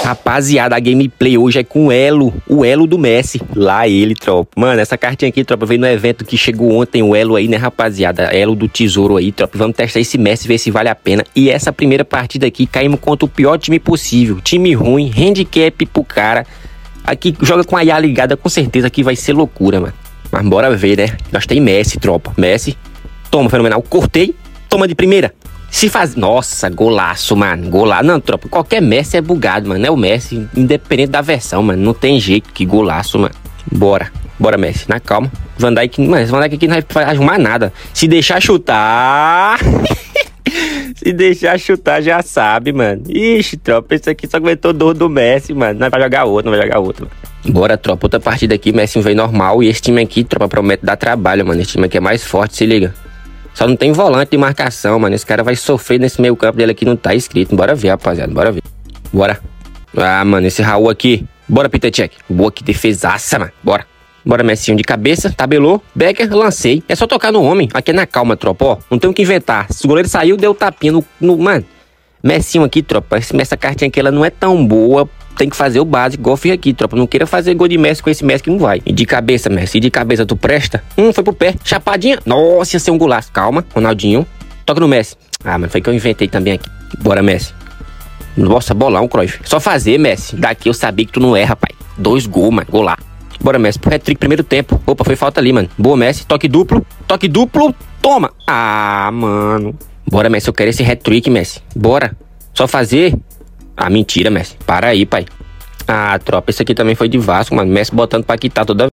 Rapaziada, a gameplay hoje é com o elo do Messi. Lá ele, tropa. Mano, essa cartinha aqui, tropa, veio no evento que chegou ontem, o elo aí, né, rapaziada? Elo do tesouro aí, tropa. Vamos testar esse Messi, ver se vale a pena. E essa primeira partida aqui, caímos contra o pior time possível. Time ruim, handicap pro cara. Aqui, joga com a IA ligada, com certeza que vai ser loucura, mano. Mas bora ver, né? Nós tem Messi, tropa. Messi. Toma, fenomenal. Cortei. Toma de primeira. Se faz... Nossa, golaço, mano. Golaço. Não, tropa, qualquer Messi é bugado, mano. É o Messi, independente da versão, mano. Não tem jeito, que golaço, mano. Bora. Bora, Messi. Na calma. Van Dijk, mano, esse Van Dijk aqui não vai arrumar nada. Se deixar chutar... Se deixar chutar, já sabe, mano. Ixi, tropa, esse aqui só aguentou dor do Messi, mano. Não vai jogar outro, não vai jogar outro, mano. Bora, tropa. Outra partida aqui, Messi veio normal. E esse time aqui, tropa, promete dar trabalho, mano. Esse time aqui é mais forte, se liga. Só não tem volante de marcação, mano. Esse cara vai sofrer nesse meio campo dele aqui, não tá escrito. Bora ver, rapaziada, bora ver. Bora. Ah, mano, esse Raul aqui. Bora, Peter Cech. Boa, que defesaça, mano. Bora. Bora, Messinho de cabeça, tabelou. Becker, lancei. É só tocar no homem. Aqui é na calma, tropa, ó. Não tem o que inventar. Se o goleiro saiu, deu tapinha no... Mano, Messinho aqui, tropa. Essa cartinha aqui, ela não é tão boa. Tem que fazer o básico, igual eu fiz aqui, tropa. Não queira fazer gol de Messi com esse Messi que não vai. E de cabeça, Messi. E de cabeça, tu presta? Foi pro pé. Chapadinha. Nossa, ia ser um golaço. Calma, Ronaldinho. Toca no Messi. Ah, mas foi que eu inventei também aqui. Bora, Messi. Nossa, bolão, Cruyff. Só fazer, Messi. Daqui eu sabia que tu não erra, pai. 2 gols, mano. Golaço. Bora, Messi. Pro hat-trick primeiro tempo. Opa, foi falta ali, mano. Boa, Messi. Toque duplo. Toque duplo. Toma. Ah, mano. Bora, Messi. Eu quero esse hat-trick, Messi. Bora. Só fazer... Ah, mentira, Messi. Para aí, pai. Ah, tropa, esse aqui também foi de Vasco, mano. Messi botando pra quitar toda